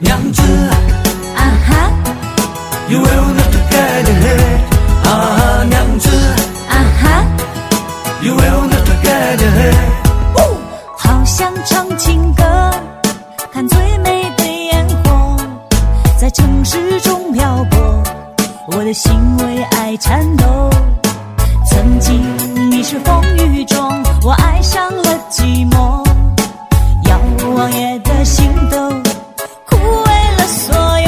娘子啊哈 ，You will not get ahead， 啊，娘子啊哈 ，You will not get ahead。 好想唱情歌，看最美的烟火，在城市中漂泊，我的心为爱颤抖。曾经你是风雨中，我爱上了寂寞，遥望夜的星斗，枯萎了所有。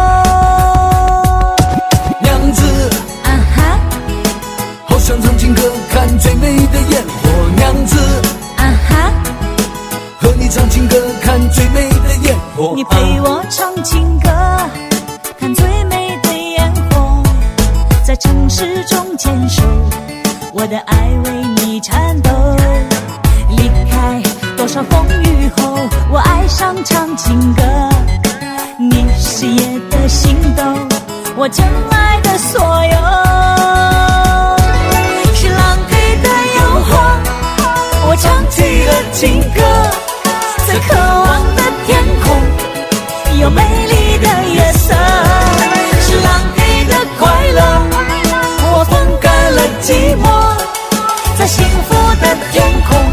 娘子啊哈好想唱情歌，看最美的烟火。娘子啊哈， 和你唱情歌，看最美的烟火。 你陪我唱情歌，看最美的烟火，在城市中坚守，我的爱为你颤抖。离开多少风雨后，我爱上唱情歌。你是夜的星斗，我真爱的所有。是狼狈的诱惑，我唱起了情歌。在渴望的天空，有美丽的月色。是狼狈的快乐，我分开了寂寞，在幸福的天空。